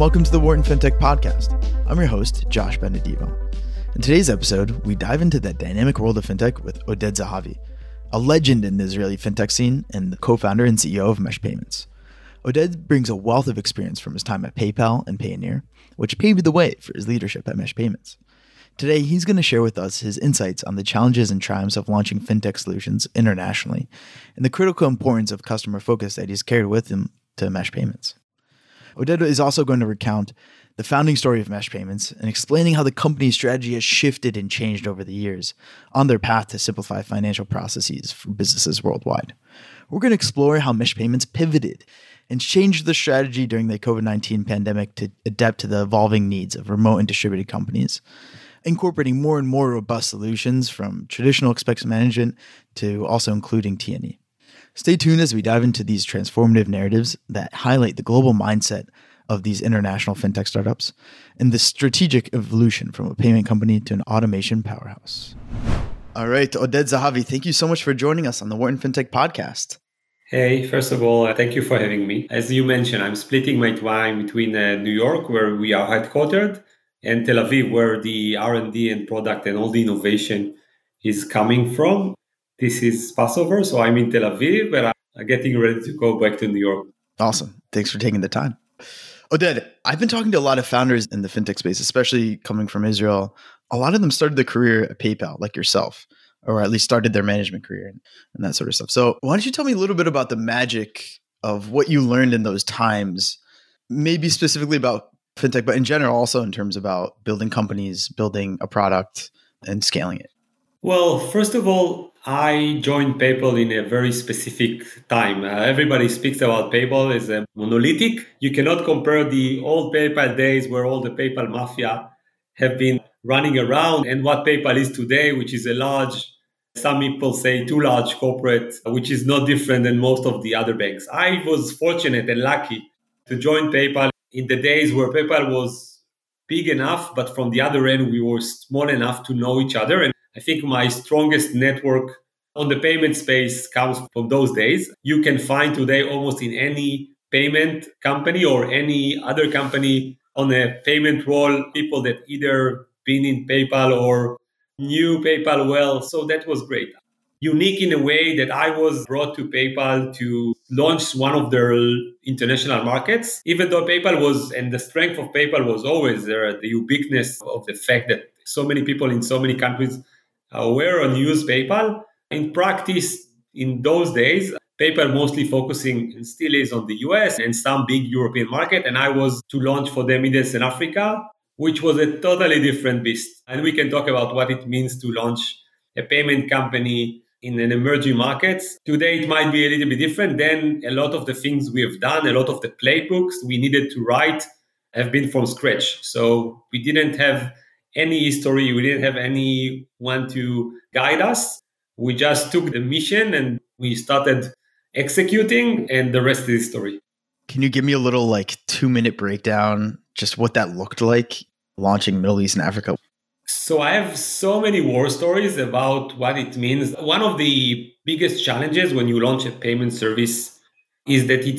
welcome to the Wharton FinTech Podcast. I'm your host, Josh Benedivo. In today's episode, we dive into the dynamic world of fintech with Oded Zahavi, a legend in the Israeli fintech scene and the co-founder and CEO of Mesh Payments. Oded brings a wealth of experience from his time at PayPal and Payoneer, which paved the way for his leadership at Mesh Payments. Today, he's going to share with us his insights on the challenges and triumphs of launching fintech solutions internationally and the critical importance of customer focus that he's carried with him to Mesh Payments. Oded is also going to recount the founding story of Mesh Payments and explaining how the company's strategy has shifted and changed over the years on their path to simplify financial processes for businesses worldwide. We're going to explore how Mesh Payments pivoted and changed the strategy during the COVID-19 pandemic to adapt to the evolving needs of remote and distributed companies, incorporating more and more robust solutions from traditional expense management to also including T&E. Stay tuned as we dive into these transformative narratives that highlight the global mindset of these international fintech startups and the strategic evolution from a payment company to an automation powerhouse. All right, Oded Zahavi, thank you so much for joining us on the Wharton FinTech Podcast. Hey, first of all, thank you for having me. As you mentioned, I'm splitting my time between New York, where we are headquartered, and Tel Aviv, where the R&D and product and all the innovation is coming from. This is Passover, so I'm in Tel Aviv, but I'm getting ready to go back to New York. Awesome. Thanks for taking the time. Oded, I've been talking to a lot of founders in the fintech space, especially coming from Israel. A lot of them started their career at PayPal, like yourself, or at least started their management career and that sort of stuff. So why don't you tell me a little bit about the magic of what you learned in those times, maybe specifically about fintech, but in general also in terms about building companies, building a product, and scaling it? Well, first of all, I joined PayPal in a very specific time. Everybody speaks about PayPal as a monolithic. You cannot compare the old PayPal days where all the PayPal mafia have been running around and what PayPal is today, which is a large, some people say too large corporate, which is not different than most of the other banks. I was fortunate and lucky to join PayPal in the days where PayPal was big enough, but from the other end, we were small enough to know each other. And I think my strongest network on the payment space comes from those days. You can find today almost in any payment company or any other company on a payment role, people that either been in PayPal or knew PayPal well. So that was great. Unique in a way that I was brought to PayPal to launch one of their international markets, even though PayPal was, and the strength of PayPal was always there, the ubiquitous of the fact that so many people in so many countries are aware and use PayPal. In practice, in those days, PayPal mostly focusing and still is on the US and some big European market. And I was to launch for the Middle East and Africa, which was a totally different beast. And we can talk about what it means to launch a payment company in an emerging markets. Today, it might be a little bit different. Then a lot of the things we have done, a lot of the playbooks we needed to write have been from scratch. So we didn't have any history. We didn't have anyone to guide us. We just took the mission and we started executing, and the rest is history. Can you give me a little 2-minute breakdown, just what that looked like launching Middle East and Africa? So I have so many war stories about what it means. One of the biggest challenges when you launch a payment service is that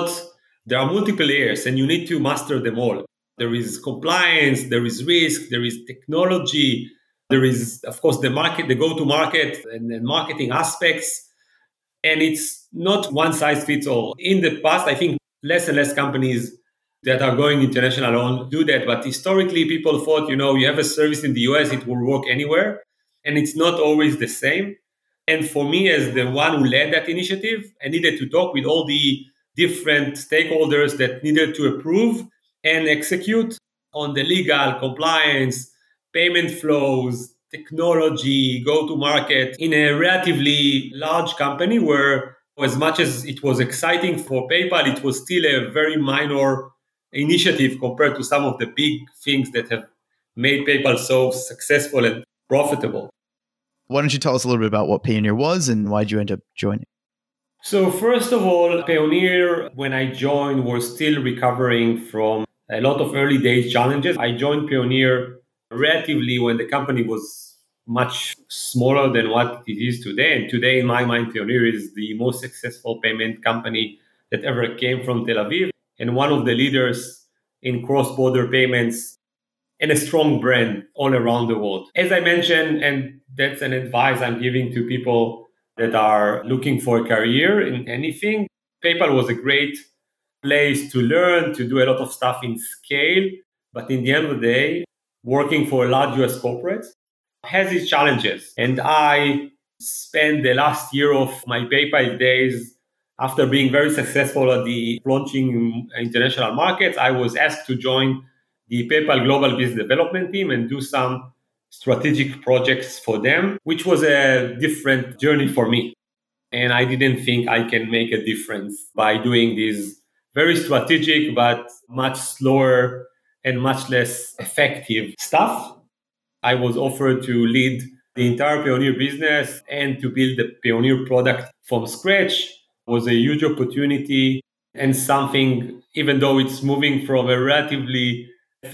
there are multiple layers and you need to master them all. There is compliance, there is risk, there is technology, there is, of course, the market, the go-to-market and marketing aspects. And it's not one size fits all. In the past, I think less and less companies that are going international do that. But historically, people thought, you have a service in the US, it will work anywhere. And it's not always the same. And for me, as the one who led that initiative, I needed to talk with all the different stakeholders that needed to approve and execute on the legal compliance, payment flows, technology, go-to-market in a relatively large company where, as much as it was exciting for PayPal, it was still a very minor initiative compared to some of the big things that have made PayPal so successful and profitable. Why don't you tell us a little bit about what Payoneer was and why did you end up joining? So first of all, Payoneer, when I joined, was still recovering from a lot of early days challenges. I joined Payoneer relatively when the company was much smaller than what it is today. And today, in my mind, Payoneer is the most successful payment company that ever came from Tel Aviv and one of the leaders in cross-border payments and a strong brand all around the world. As I mentioned, and that's an advice I'm giving to people that are looking for a career in anything, PayPal was a great place to learn, to do a lot of stuff in scale. But in the end of the day, working for a large US corporate has its challenges. And I spent the last year of my PayPal days after being very successful at the launching international markets. I was asked to join the PayPal Global Business Development team and do some strategic projects for them, which was a different journey for me. And I didn't think I can make a difference by doing these very strategic, but much slower and much less effective stuff. I was offered to lead the entire Payoneer business and to build the Payoneer product from scratch. It was a huge opportunity and something, even though it's moving from a relatively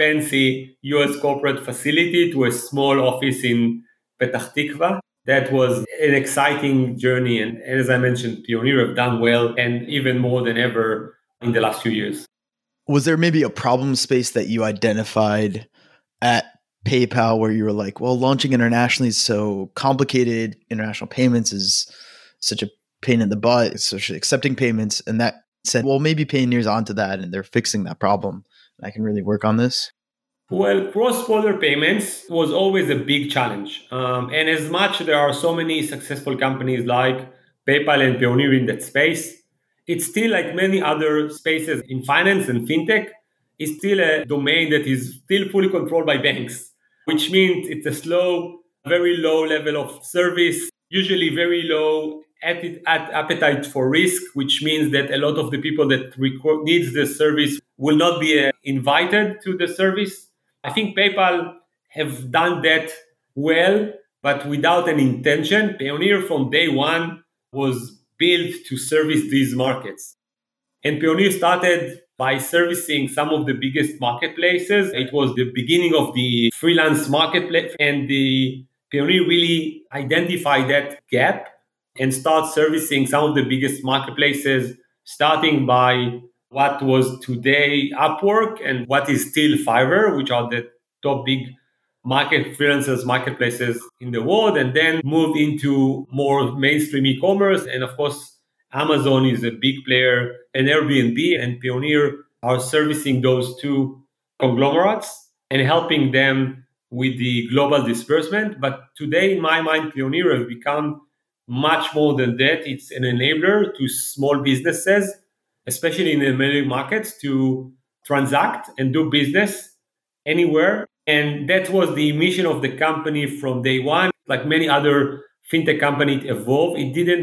fancy US corporate facility to a small office in Petah Tikva. That was an exciting journey. And as I mentioned, Payoneer have done well and even more than ever in the last few years. Was there maybe a problem space that you identified at PayPal where you were like, well, launching internationally is so complicated. International payments is such a pain in the butt, especially accepting payments. And that said, well, maybe Payoneer's onto that and they're fixing that problem. I can really work on this. Well, cross-border payments was always a big challenge. And as much there are so many successful companies like PayPal and Payoneer in that space, it's still like many other spaces in finance and fintech, it's still a domain that is still fully controlled by banks, which means it's a slow, very low level of service, usually very low appetite for risk, which means that a lot of the people that needs the service will not be invited to the service. I think PayPal have done that well, but without an intention. Payoneer from day one was built to service these markets. And Payoneer started by servicing some of the biggest marketplaces. It was the beginning of the freelance marketplace, and the Payoneer really identified that gap and start servicing some of the biggest marketplaces, starting by what was today Upwork and what is still Fiverr, which are the top big freelancers marketplaces in the world, and then moved into more mainstream e-commerce. And of course, Amazon is a big player, and Airbnb and Payoneer are servicing those two conglomerates and helping them with the global disbursement. But today, in my mind, Payoneer have become much more than that. It's an enabler to small businesses, especially in the emerging markets, to transact and do business anywhere. And that was the mission of the company from day one. Like many other fintech companies, it evolved.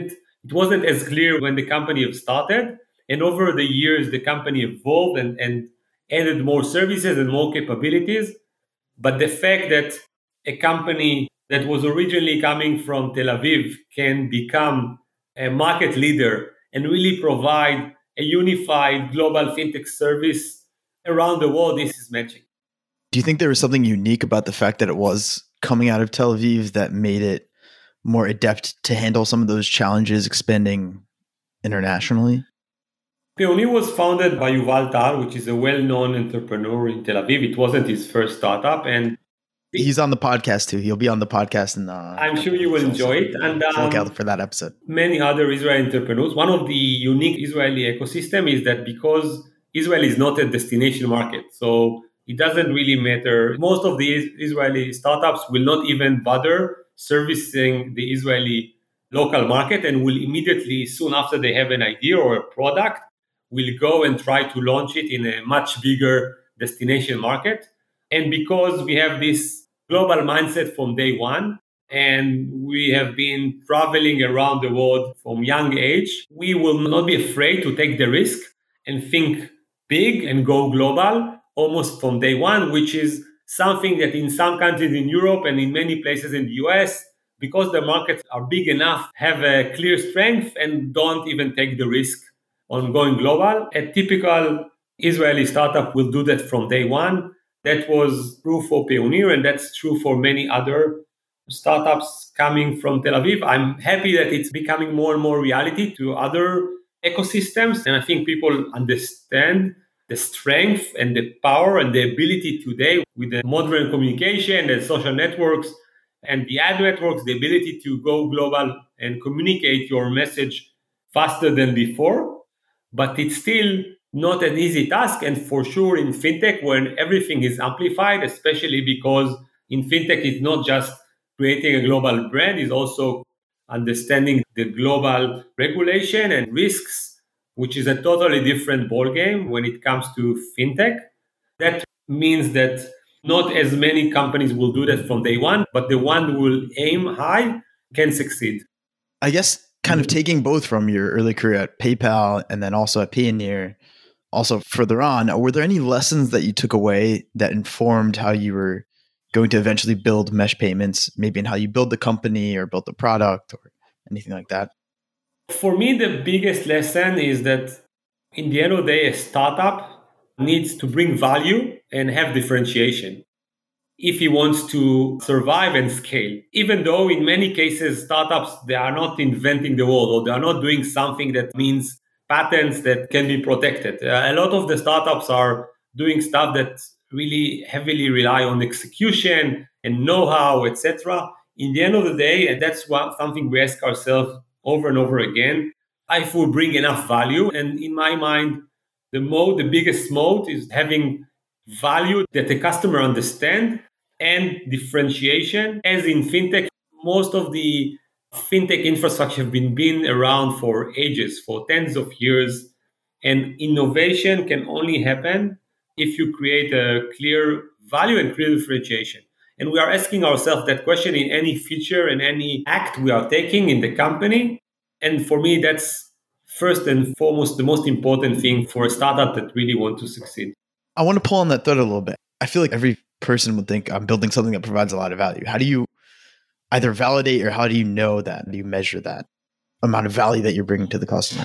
It wasn't as clear when the company started. And over the years, the company evolved and added more services and more capabilities. But the fact that a company that was originally coming from Tel Aviv can become a market leader and really provide a unified global fintech service around the world, this is magic. Do you think there was something unique about the fact that it was coming out of Tel Aviv that made it more adept to handle some of those challenges expanding internationally? Payoneer was founded by Yuval Tal, which is a well-known entrepreneur in Tel Aviv. It wasn't his first startup, and he's on the podcast too. He'll be on the podcast, and I'm sure you will enjoy it. And look out for that episode. Many other Israeli entrepreneurs. One of the unique Israeli ecosystem is that because Israel is not a destination market, so it doesn't really matter. Most of the Israeli startups will not even bother servicing the Israeli local market and will immediately, soon after they have an idea or a product, will go and try to launch it in a much bigger destination market. And because we have this global mindset from day one, and we have been traveling around the world from young age, we will not be afraid to take the risk and think big and go global almost from day one, which is something that in some countries in Europe and in many places in the US, because the markets are big enough, have a clear strength and don't even take the risk on going global. A typical Israeli startup will do that from day one. That was true for Payoneer, and that's true for many other startups coming from Tel Aviv. I'm happy that it's becoming more and more reality to other ecosystems. And I think people understand the strength and the power and the ability today with the modern communication and social networks and the ad networks, the ability to go global and communicate your message faster than before. But it's still not an easy task. And for sure in fintech, when everything is amplified, especially because in fintech, it's not just creating a global brand, it's also understanding the global regulation and risks, which is a totally different ballgame when it comes to fintech. That means that not as many companies will do that from day one, but the one who will aim high can succeed. I guess kind of taking both from your early career at PayPal and then also at Payoneer, also further on, were there any lessons that you took away that informed how you were going to eventually build Mesh Payments, maybe in how you build the company or build the product or anything like that? For me, the biggest lesson is that in the end of the day, a startup needs to bring value and have differentiation if he wants to survive and scale. Even though in many cases, startups, they are not inventing the world or they are not doing something that means patents that can be protected. A lot of the startups are doing stuff that really heavily rely on execution and know-how, etc. In the end of the day, and that's something we ask ourselves over and over again, if we bring enough value. And in my mind, the biggest moat is having value that the customer understand and differentiation. As in fintech, most of the fintech infrastructure have been around for ages, for tens of years. And innovation can only happen if you create a clear value and clear differentiation. And we are asking ourselves that question in any feature and any act we are taking in the company. And for me, that's first and foremost the most important thing for a startup that really want to succeed. I want to pull on that thread a little bit. I feel like every person would think I'm building something that provides a lot of value. How do you either validate or how do you know that? How do you measure that amount of value that you're bringing to the customer?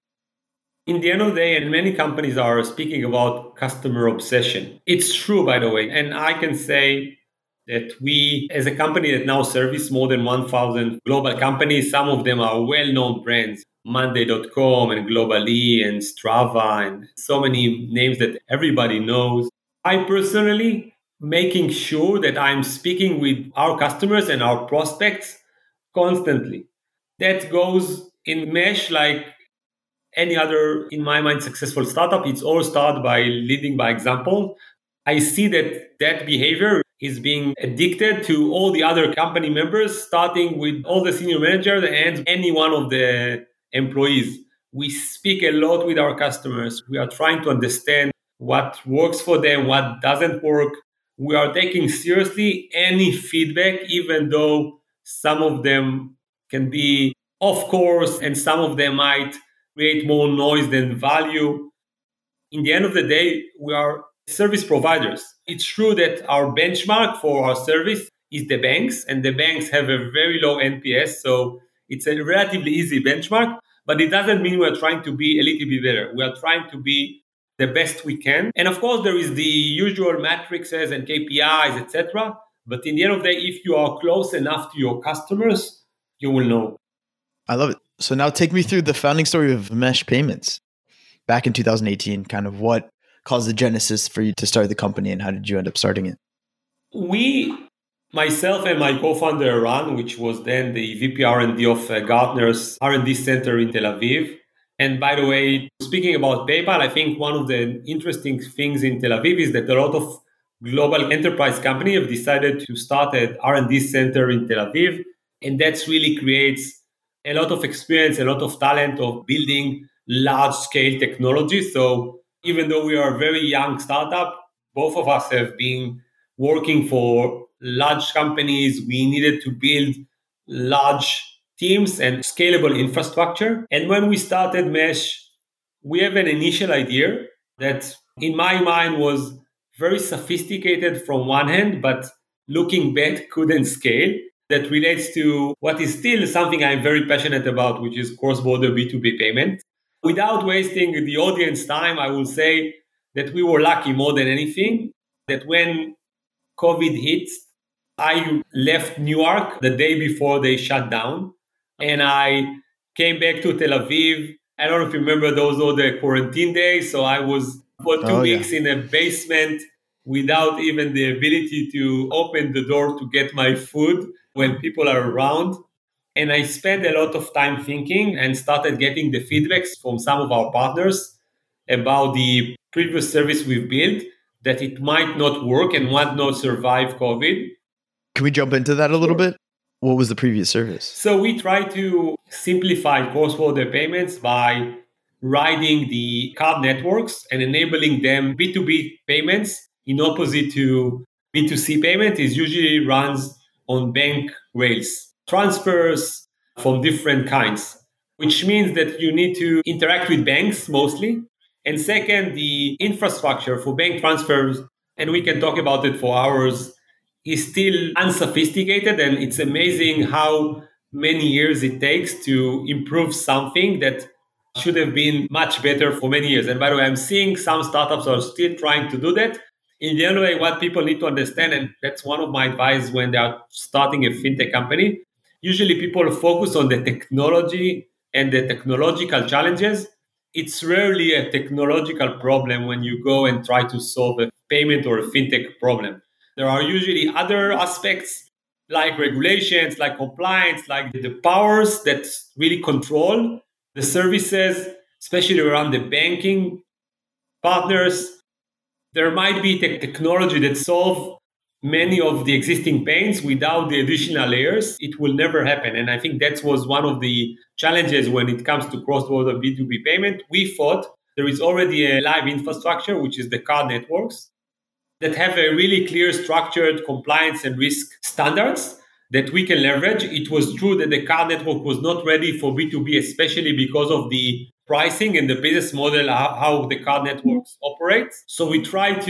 In the end of the day, and many companies are speaking about customer obsession. It's true, by the way. And I can say that we, as a company that now service more than 1,000 global companies, some of them are well-known brands, Monday.com and Global-e and Strava and so many names that everybody knows. I personally making sure that I'm speaking with our customers and our prospects constantly. That goes in Mesh like any other, in my mind, successful startup. It's all started by leading by example. I see that behavior is being addicted to all the other company members, starting with all the senior managers and any one of the employees. We speak a lot with our customers. We are trying to understand what works for them, what doesn't work. We are taking seriously any feedback, even though some of them can be off course and some of them might create more noise than value. In the end of the day, we are service providers. It's true that our benchmark for our service is the banks, and the banks have a very low NPS, so it's a relatively easy benchmark, but it doesn't mean we're trying to be a little bit better. We are trying to be the best we can. And of course, there is the usual matrices and KPIs, etc. But in the end of the day, if you are close enough to your customers, you will know. I love it. So now take me through the founding story of Mesh Payments. Back in 2018, kind of what caused the genesis for you to start the company and how did you end up starting it? Myself and my co-founder Eran, which was then the VP R&D of Gartner's R&D center in Tel Aviv. And by the way, speaking about PayPal, I think one of the interesting things in Tel Aviv is that a lot of global enterprise companies have decided to start an R&D center in Tel Aviv. And that really creates a lot of experience, a lot of talent of building large scale technology. So even though we are a very young startup, both of us have been working for large companies. We needed to build large teams and scalable infrastructure. And when we started Mesh, we have an initial idea that in my mind was very sophisticated from one hand, but looking back couldn't scale. That relates to what is still something I'm very passionate about, which is cross-border B2B payment. Without wasting the audience time, I will say that we were lucky more than anything, that when COVID hit, I left Newark the day before they shut down, and I came back to Tel Aviv. I don't know if you remember those are the quarantine days. So I was for two Oh, yeah. weeks in a basement without even the ability to open the door to get my food when people are around. And I spent a lot of time thinking and started getting the feedbacks from some of our partners about the previous service we've built, that it might not work and might not survive COVID. Can we jump into that a little Sure. bit? What was the previous service? So we try to simplify cross-border payments by riding the card networks and enabling them B2B payments in opposite to B2C payment is usually runs on bank rails. Transfers from different kinds, which means that you need to interact with banks mostly. And second, the infrastructure for bank transfers, and we can talk about it for hours, is still unsophisticated, and it's amazing how many years it takes to improve something that should have been much better for many years. And by the way, I'm seeing some startups are still trying to do that. In the end way, what people need to understand, and that's one of my advice when they are starting a fintech company, usually people focus on the technology and the technological challenges. It's rarely a technological problem when you go and try to solve a payment or a fintech problem. There are usually other aspects like regulations, like compliance, like the powers that really control the services, especially around the banking partners. There might be technology that solve many of the existing pains without the additional layers. It will never happen. And I think that was one of the challenges when it comes to cross-border B2B payment. We thought there is already a live infrastructure, which is the card networks, that have a really clear, structured compliance and risk standards that we can leverage. It was true that the card network was not ready for B2B, especially because of the pricing and the business model, how the card networks operate. So we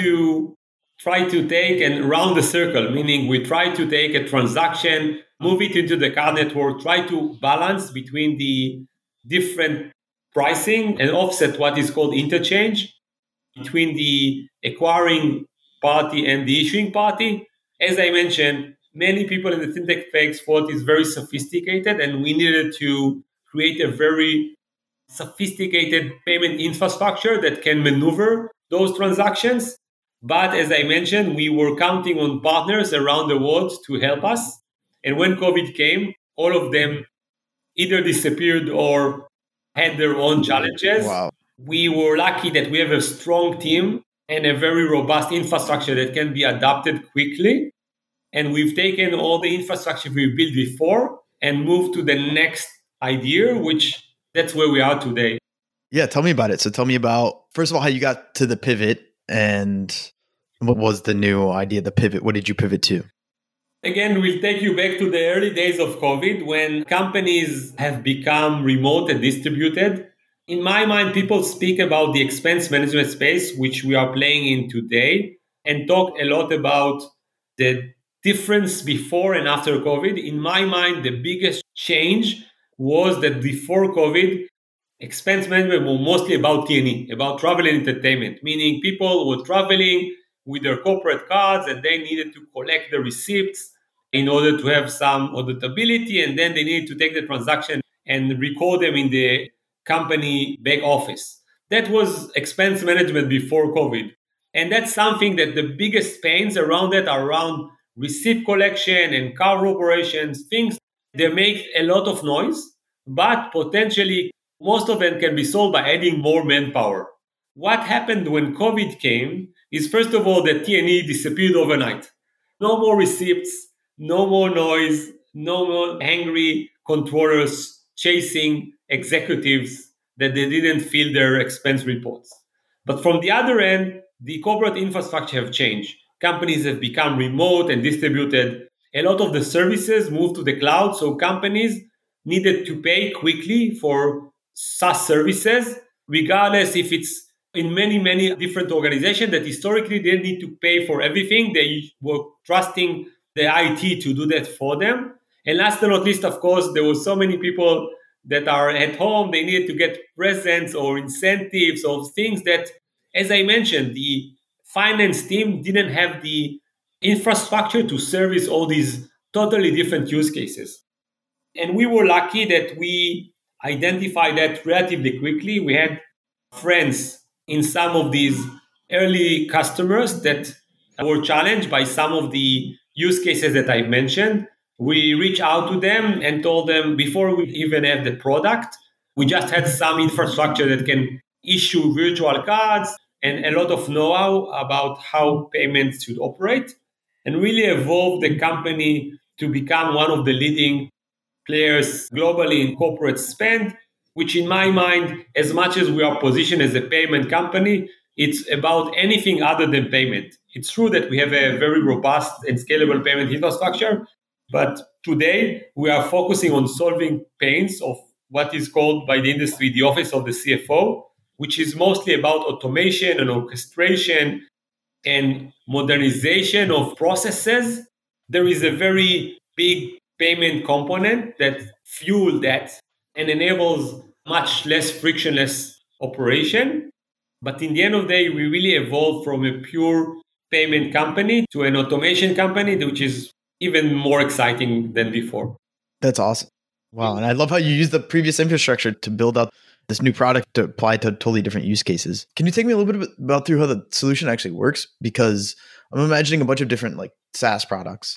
try to take and round the circle, meaning we try to take a transaction, move it into the card network, try to balance between the different pricing and offset what is called interchange between the acquiring party and the issuing party. As I mentioned, many people in the fintech space thought it's very sophisticated, and we needed to create a very sophisticated payment infrastructure that can maneuver those transactions. But as I mentioned, we were counting on partners around the world to help us. And when COVID came, all of them either disappeared or had their own challenges. Wow. We were lucky that we have a strong team and a very robust infrastructure that can be adapted quickly. And we've taken all the infrastructure we built before and moved to the next idea, which that's where we are today. Yeah, tell me about it. So tell me about, first of all, how you got to the pivot and what was the new idea, the pivot? What did you pivot to? Again, we'll take you back to the early days of COVID when companies have become remote and distributed. In my mind, people speak about the expense management space, which we are playing in today, and talk a lot about the difference before and after COVID. In my mind, the biggest change was that before COVID, expense management was mostly about T&E, about travel and entertainment, meaning people were traveling with their corporate cards and they needed to collect the receipts in order to have some auditability, and then they needed to take the transaction and record them in the company back office. That was expense management before COVID. And that's something that the biggest pains around that are around receipt collection and card operations, things that make a lot of noise, but potentially most of them can be solved by adding more manpower. What happened when COVID came is, first of all, that T&E disappeared overnight. No more receipts, no more noise, no more angry controllers chasing executives that they didn't fill their expense reports. But from the other end, the corporate infrastructure have changed. Companies have become remote and distributed. A lot of the services moved to the cloud, so companies needed to pay quickly for SaaS services, regardless if it's in many, many different organizations that historically didn't need to pay for everything. They were trusting the IT to do that for them. And last but not least, of course, there were so many people that are at home. They needed to get presents or incentives or things that, as I mentioned, the finance team didn't have the infrastructure to service all these totally different use cases. And we were lucky that we identified that relatively quickly. We had friends in some of these early customers that were challenged by some of the use cases that I mentioned. We reached out to them and told them before we even have the product, we just had some infrastructure that can issue virtual cards and a lot of know-how about how payments should operate, and really evolve the company to become one of the leading players globally in corporate spend, which in my mind, as much as we are positioned as a payment company, it's about anything other than payment. It's true that we have a very robust and scalable payment infrastructure, but today we are focusing on solving pains of what is called by the industry the office of the CFO, which is mostly about automation and orchestration and modernization of processes. There is a very big payment component that fuel that and enables much less frictionless operation. But in the end of the day, we really evolved from a pure payment company to an automation company, which is even more exciting than before. That's awesome. Wow. And I love how you use the previous infrastructure to build out this new product to apply to totally different use cases. Can you take me a little bit about through how the solution actually works? Because I'm imagining a bunch of different like SaaS products,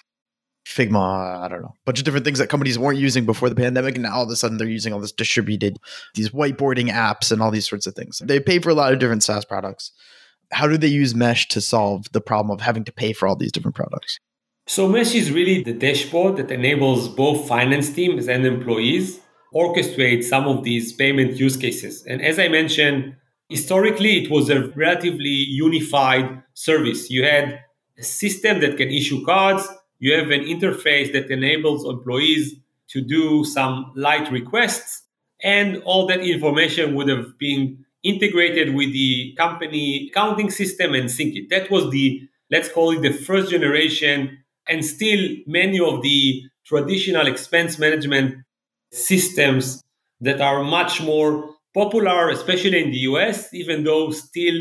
Figma, I don't know, a bunch of different things that companies weren't using before the pandemic. And now all of a sudden they're using all this distributed, these whiteboarding apps and all these sorts of things. They pay for a lot of different SaaS products. How do they use Mesh to solve the problem of having to pay for all these different products? So Mesh is really the dashboard that enables both finance teams and employees orchestrate some of these payment use cases. And as I mentioned, historically, it was a relatively unified service. You had a system that can issue cards. You have an interface that enables employees to do some light requests, and all that information would have been integrated with the company accounting system and sync it. That was the, let's call it the first generation, and still many of the traditional expense management systems that are much more popular, especially in the US, even though still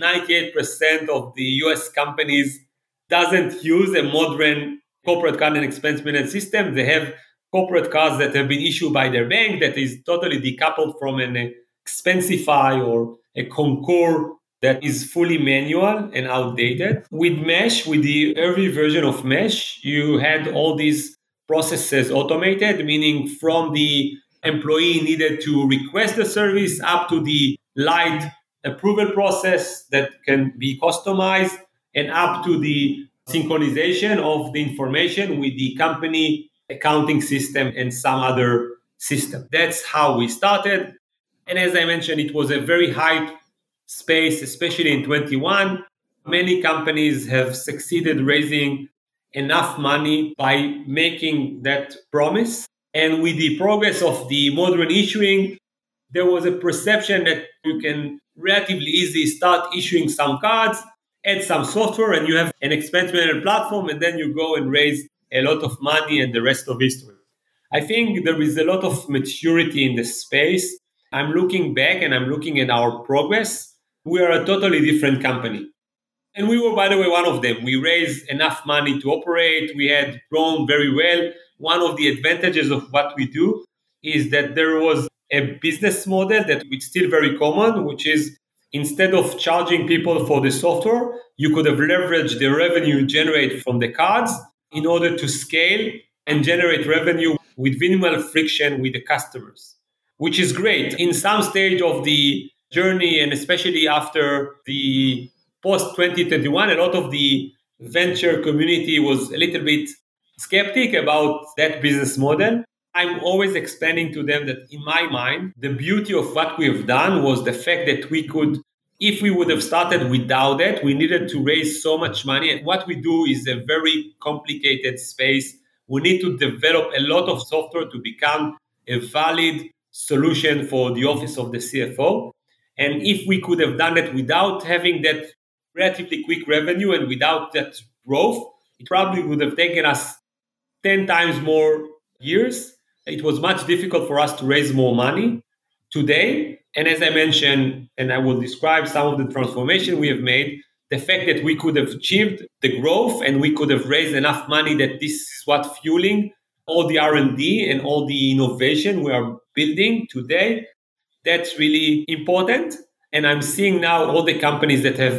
98% of the US companies doesn't use a modern corporate card and expense management system. They have corporate cards that have been issued by their bank that is totally decoupled from an Expensify or a Concur that is fully manual and outdated. With Mesh, with the early version of Mesh, you had all these processes automated, meaning from the employee needed to request the service up to the light approval process that can be customized and up to the synchronization of the information with the company accounting system and some other system. That's how we started. And as I mentioned, it was a very hype space, especially in 21. Many companies have succeeded raising enough money by making that promise. And with the progress of the modern issuing, there was a perception that you can relatively easily start issuing some cards, add some software, and you have an expense management platform, and then you go and raise a lot of money and the rest of history. I think there is a lot of maturity in the space. I'm looking back and I'm looking at our progress. We are a totally different company. And we were, by the way, one of them. We raised enough money to operate. We had grown very well. One of the advantages of what we do is that there was a business model that is still very common, which is instead of charging people for the software, you could have leveraged the revenue generated from the cards in order to scale and generate revenue with minimal friction with the customers, which is great. In some stage of the journey, and especially after the post 2021, a lot of the venture community was a little bit skeptic about that business model. I'm always explaining to them that in my mind, the beauty of what we have done was the fact that we could, if we would have started without that, we needed to raise so much money. And what we do is a very complicated space. We need to develop a lot of software to become a valid solution for the office of the CFO. And if we could have done it without having that relatively quick revenue and without that growth, it probably would have taken us 10 times more years. It was much difficult for us to raise more money today. And as I mentioned, and I will describe some of the transformation we have made, the fact that we could have achieved the growth and we could have raised enough money that this is what fueling all the R&D and all the innovation we are building today, that's really important. And I'm seeing now all the companies that have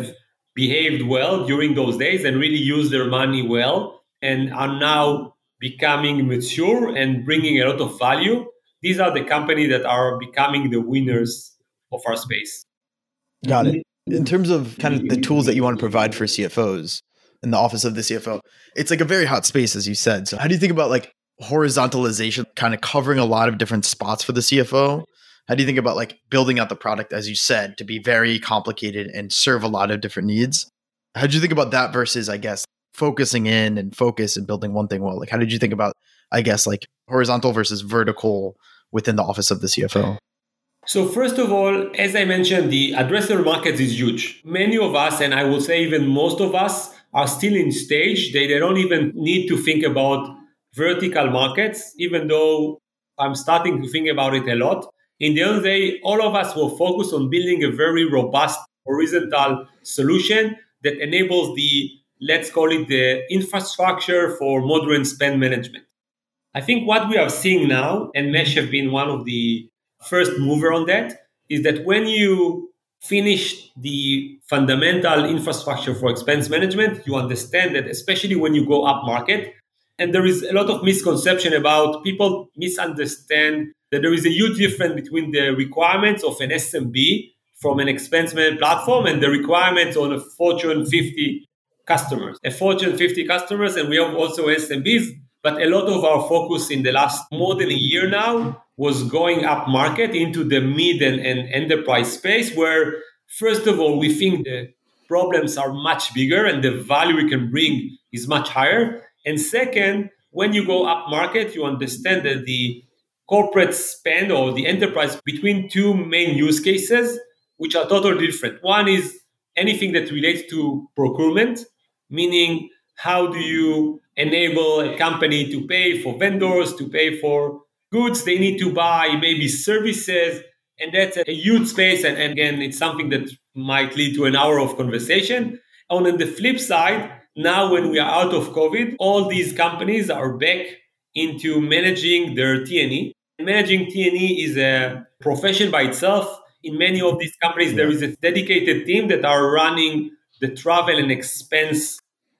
behaved well during those days and really used their money well and are now becoming mature and bringing a lot of value. These are the companies that are becoming the winners of our space. Got it. In terms of kind of the tools that you want to provide for CFOs in the office of the CFO, it's like a very hot space, as you said. So how do you think about like horizontalization, kind of covering a lot of different spots for the CFO? How do you think about like building out the product, as you said, to be very complicated and serve a lot of different needs? How did you think about that versus, I guess, focusing in and focus and building one thing well? Like, how did you think about, I guess, like horizontal versus vertical within the office of the CFO? So first of all, as I mentioned, the addressable market is huge. Many of us, and I will say even most of us, are still in stage. They don't even need to think about vertical markets, even though I'm starting to think about it a lot. In the end of the day, all of us will focus on building a very robust horizontal solution that enables the, let's call it the infrastructure for modern spend management. I think what we are seeing now, and Mesh have been one of the first mover on that, is that when you finish the fundamental infrastructure for expense management, you understand that especially when you go up market, and there is a lot of misconception about people misunderstand that there is a huge difference between the requirements of an SMB from an expense management platform and the requirements on a Fortune 50 customers. A Fortune 50 customers, and we have also SMBs, but a lot of our focus in the last more than a year now was going up market into the mid and enterprise space, where, first of all, we think the problems are much bigger and the value we can bring is much higher. And second, when you go up market, you understand that the corporate spend or the enterprise between two main use cases, which are totally different. One is anything that relates to procurement, meaning how do you enable a company to pay for vendors, to pay for goods they need to buy, maybe services. And that's a huge space. And again, it's something that might lead to an hour of conversation. On the flip side, now when we are out of COVID, all these companies are back into managing their T&E. Managing T&E is a profession by itself. In many of these companies, there is a dedicated team that are running the travel and expense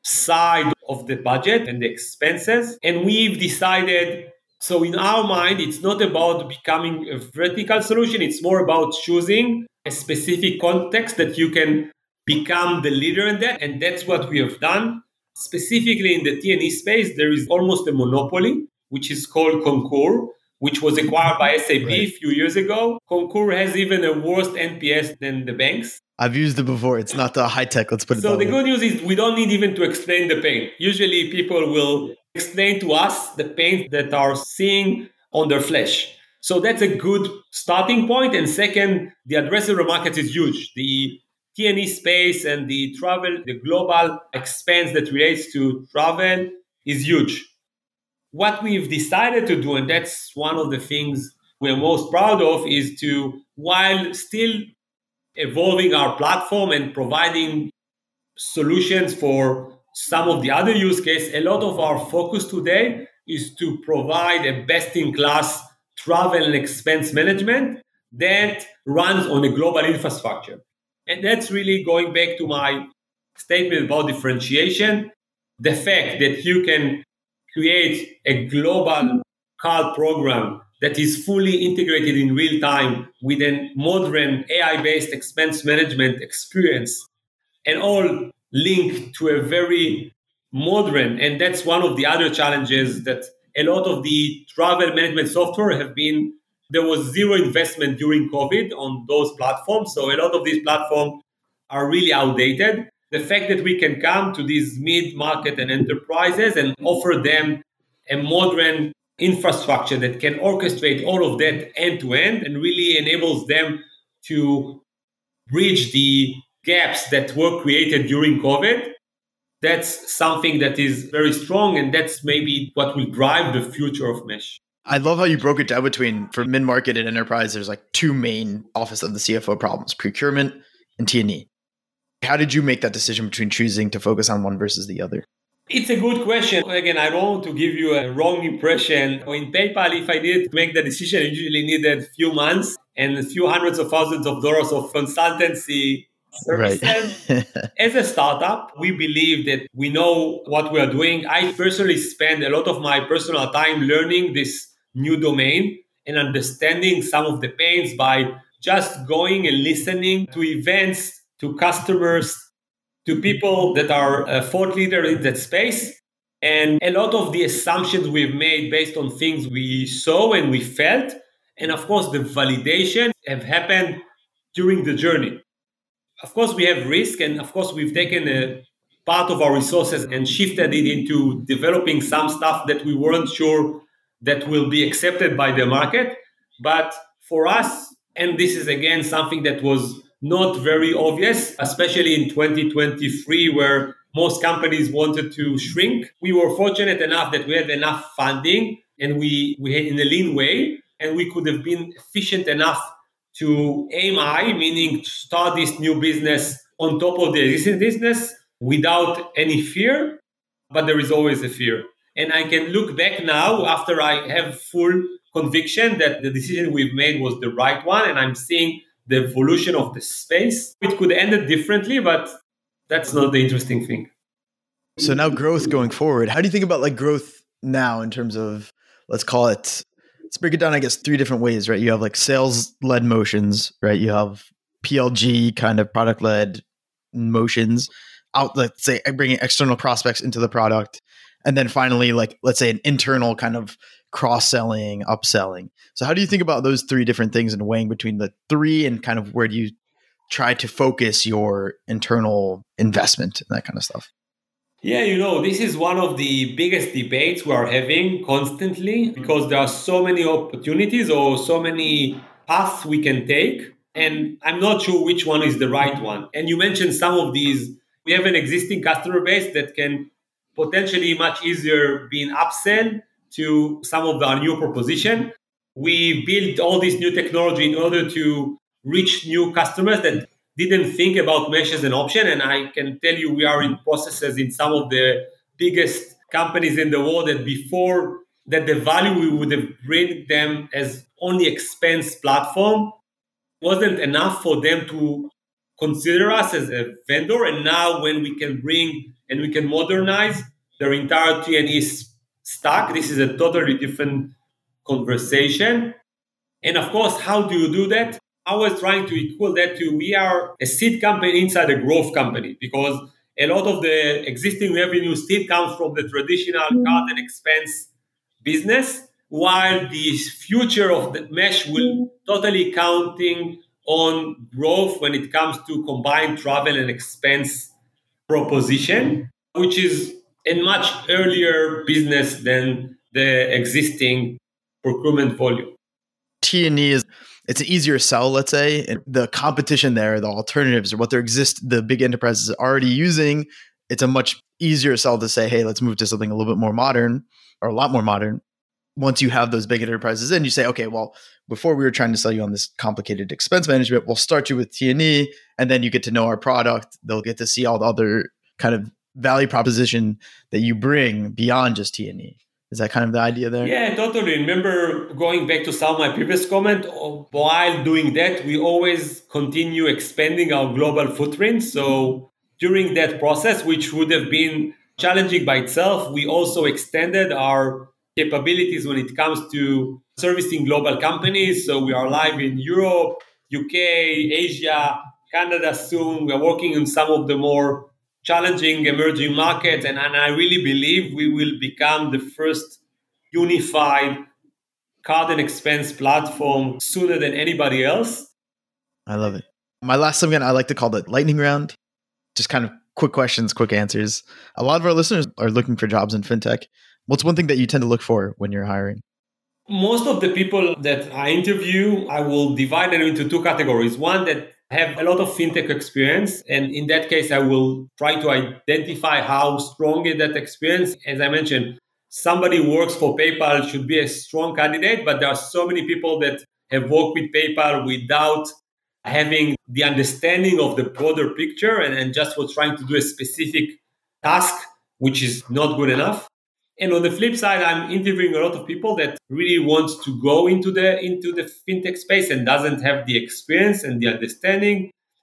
side of the budget and the expenses. And we've decided, so in our mind, it's not about becoming a vertical solution. It's more about choosing a specific context that you can become the leader in that. And that's what we have done. Specifically in the T&E space, there is almost a monopoly, which is called Concur, which was acquired by SAP a few years ago. Concur has even a worse NPS than the banks. I've used it before. It's not high tech. Let's put it So that the way. good news is we don't need even to explain the pain. Usually people will explain to us the pain that are seeing on their flesh. So that's a good starting point. And second, the addressable market is huge. The T&E space and the travel, the global expense that relates to travel is huge. What we've decided to do, and that's one of the things we're most proud of, is to, while still evolving our platform and providing solutions for some of the other use cases, a lot of our focus today is to provide a best-in-class travel and expense management that runs on a global infrastructure. And that's really going back to my statement about differentiation. The fact that you can create a global card program that is fully integrated in real time with a modern AI-based expense management experience and all linked to a very modern, and that's one of the other challenges that a lot of the travel management software have been, there was zero investment during COVID on those platforms. So a lot of these platforms are really outdated. The fact that we can come to these mid-market and enterprises and offer them a modern infrastructure that can orchestrate all of that end to end and really enables them to bridge the gaps that were created during COVID, that's something that is very strong. And that's maybe what will drive the future of Mesh. I love how you broke it down between, for mid-market and enterprise, there's like two main office of the CFO problems, procurement and T&E. How did you make that decision between choosing to focus on one versus the other? It's a good question. Again, I don't want to give you a wrong impression. In PayPal, if I needed to make the decision, I usually needed a few months and a few hundreds of thousands of dollars of consultancy Right. services. As a startup, we believe that we know what we are doing. I personally spend a lot of my personal time learning this new domain and understanding some of the pains by just going and listening to events, to customers, to people that are a thought leader in that space. And a lot of the assumptions we've made based on things we saw and we felt. And of course, the validation have happened during the journey. Of course, we have risk, and of course, we've taken a part of our resources and shifted it into developing some stuff that we weren't sure that will be accepted by the market. But for us, and this is again something that was not very obvious, especially in 2023, where most companies wanted to shrink. We were fortunate enough that we had enough funding and we had in a lean way, and we could have been efficient enough to aim high, meaning to start this new business on top of the existing business without any fear. But there is always a fear. And I can look back now after I have full conviction that the decision we've made was the right one. And I'm seeing the evolution of the space. It could end it differently, but that's not the interesting thing. So now growth going forward, how do you think about like growth now in terms of, let's call it, let's break it down, I guess, three different ways, right? You have like sales led motions, right? You have PLG kind of product led motions out, let's say bringing external prospects into the product. And then finally, like, let's say an internal kind of cross-selling, upselling. So how do you think about those three different things and weighing between the three, and kind of where do you try to focus your internal investment and that kind of stuff? Yeah, this is one of the biggest debates we are having constantly because there are so many opportunities or so many paths we can take. And I'm not sure which one is the right one. And you mentioned some of these. We have an existing customer base that can potentially much easier be an upsell to some of our new proposition. We built all this new technology in order to reach new customers that didn't think about mesh as an option. And I can tell you, we are in processes in some of the biggest companies in the world that before that the value we would have bring them as only expense platform wasn't enough for them to consider us as a vendor. And now when we can bring and we can modernize their entire T&E stack, this is a totally different conversation. And of course, how do you do that? I was trying to equal that to we are a seed company inside a growth company because a lot of the existing revenue still comes from the traditional card and expense business, while the future of the mesh will totally counting on growth when it comes to combined travel and expense proposition, which is a much earlier business than the existing procurement volume. T&E is, it's an easier sell, let's say, and the competition there, the alternatives or what the big enterprises are already using, it's a much easier sell to say, hey, let's move to something a little bit more modern or a lot more modern. Once you have those big enterprises in, you say, okay, well, before we were trying to sell you on this complicated expense management, we'll start you with T&E, and then you get to know our product. They'll get to see all the other kind of value proposition that you bring beyond just T&E. Is that kind of the idea there? Yeah, totally. Remember going back to some of my previous comment, while doing that, we always continue expanding our global footprint. So during that process, which would have been challenging by itself, we also extended our capabilities when it comes to servicing global companies. So we are live in Europe, UK, Asia, Canada soon. We are working in some of the more challenging emerging markets. And I really believe we will become the first unified card and expense platform sooner than anybody else. I love it. My last segment, I like to call it lightning round. Just kind of quick questions, quick answers. A lot of our listeners are looking for jobs in fintech. What's one thing that you tend to look for when you're hiring? Most of the people that I interview, I will divide them into two categories. One that have a lot of fintech experience. And in that case, I will try to identify how strong is that experience. As I mentioned, somebody who works for PayPal should be a strong candidate, but there are so many people that have worked with PayPal without having the understanding of the broader picture and just for trying to do a specific task, which is not good enough. And on the flip side, I'm interviewing a lot of people that really want to go into the fintech space and doesn't have the experience and the understanding.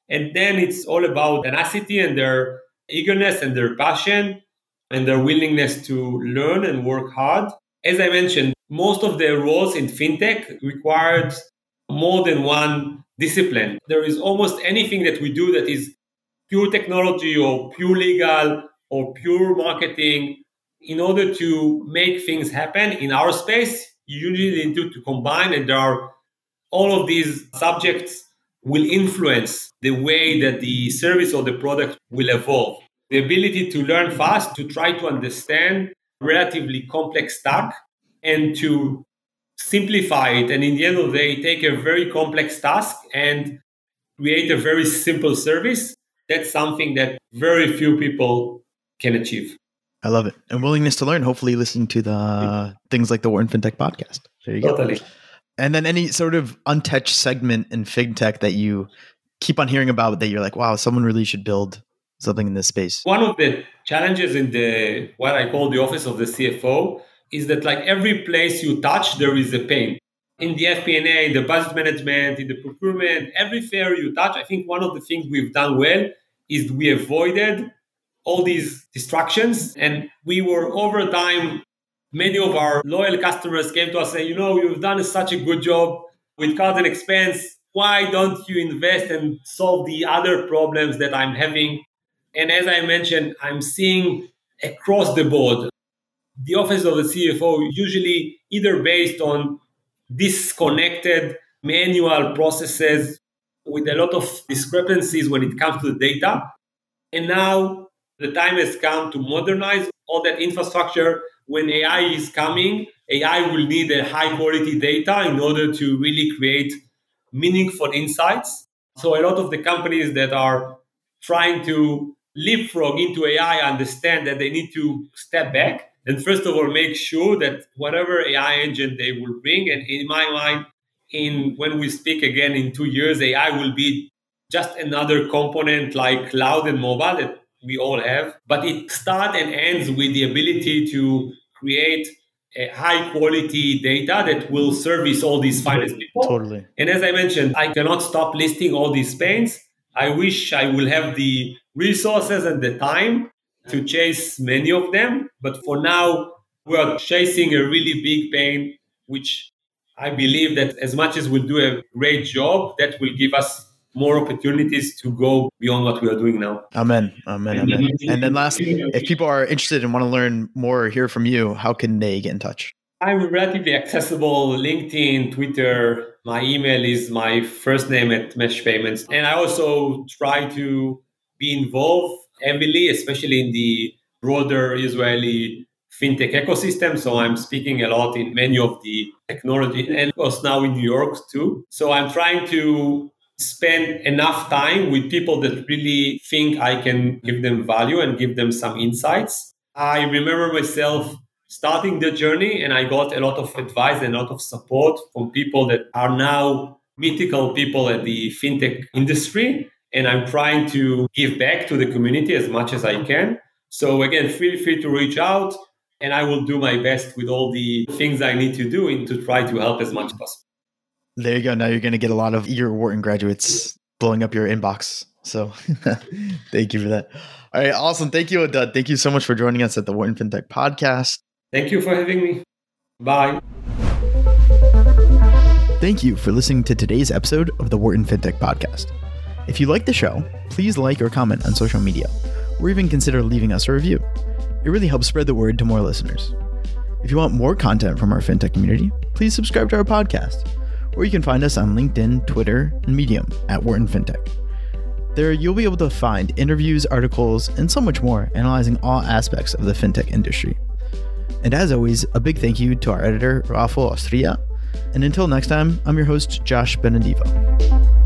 And then it's all about tenacity and their eagerness and their passion and their willingness to learn and work hard. As I mentioned, most of the roles in fintech required more than one discipline. There is almost anything that we do that is pure technology or pure legal or pure marketing. In order to make things happen in our space, you usually need to combine, and there are all of these subjects will influence the way that the service or the product will evolve. The ability to learn fast, to try to understand relatively complex stack and to simplify it. And in the end of the day, take a very complex task and create a very simple service. That's something that very few people can achieve. I love it. And willingness to learn, hopefully listening to the things like the Wharton FinTech podcast. There you Totally. go. And then any sort of untouched segment in FinTech that you keep on hearing about that you're like, wow, someone really should build something in this space. One of the challenges in the what I call the office of the CFO is that like every place you touch, there is a pain. In the FP&A, in the budget management, in the procurement, every fair you touch, I think one of the things we've done well is we avoided all these distractions. And we were over time, many of our loyal customers came to us and say, you've done such a good job with card and expense. Why don't you invest and solve the other problems that I'm having? And as I mentioned, I'm seeing across the board, the office of the CFO usually either based on disconnected manual processes with a lot of discrepancies when it comes to the data. And now the time has come to modernize all that infrastructure. When AI is coming, AI will need a high quality data in order to really create meaningful insights. So a lot of the companies that are trying to leapfrog into AI understand that they need to step back and first of all make sure that whatever AI engine they will bring, and in my mind, when we speak again in 2 years, AI will be just another component like cloud and mobile that we all have. But it starts and ends with the ability to create a high quality data that will service all these finance people. Totally. And as I mentioned, I cannot stop listing all these pains. I wish I will have the resources and the time to chase many of them. But for now, we are chasing a really big pain, which I believe that as much as we'll do a great job, that will give us more opportunities to go beyond what we are doing now. Amen. Amen. Amen. And then last, if people are interested and want to learn more or hear from you, how can they get in touch? I'm relatively accessible. LinkedIn, Twitter. My email is my first name at Mesh Payments. And I also try to be involved heavily, especially in the broader Israeli fintech ecosystem. So I'm speaking a lot in many of the technology and of course now in New York too. So I'm trying to spend enough time with people that really think I can give them value and give them some insights. I remember myself starting the journey and I got a lot of advice and a lot of support from people that are now mythical people at the fintech industry. And I'm trying to give back to the community as much as I can. So again, feel free to reach out and I will do my best with all the things I need to do to try to help as much as possible. There you go. Now you're going to get a lot of eager Wharton graduates blowing up your inbox. So thank you for that. All right. Awesome. Thank you, Oded. Thank you so much for joining us at the Wharton FinTech podcast. Thank you for having me. Bye. Thank you for listening to today's episode of the Wharton FinTech podcast. If you like the show, please like or comment on social media, or even consider leaving us a review. It really helps spread the word to more listeners. If you want more content from our FinTech community, please subscribe to our podcast, or you can find us on LinkedIn, Twitter, and Medium at Wharton FinTech. There, you'll be able to find interviews, articles, and so much more analyzing all aspects of the FinTech industry. And as always, a big thank you to our editor, Rafael Ostria. And until next time, I'm your host, Josh Benedivo.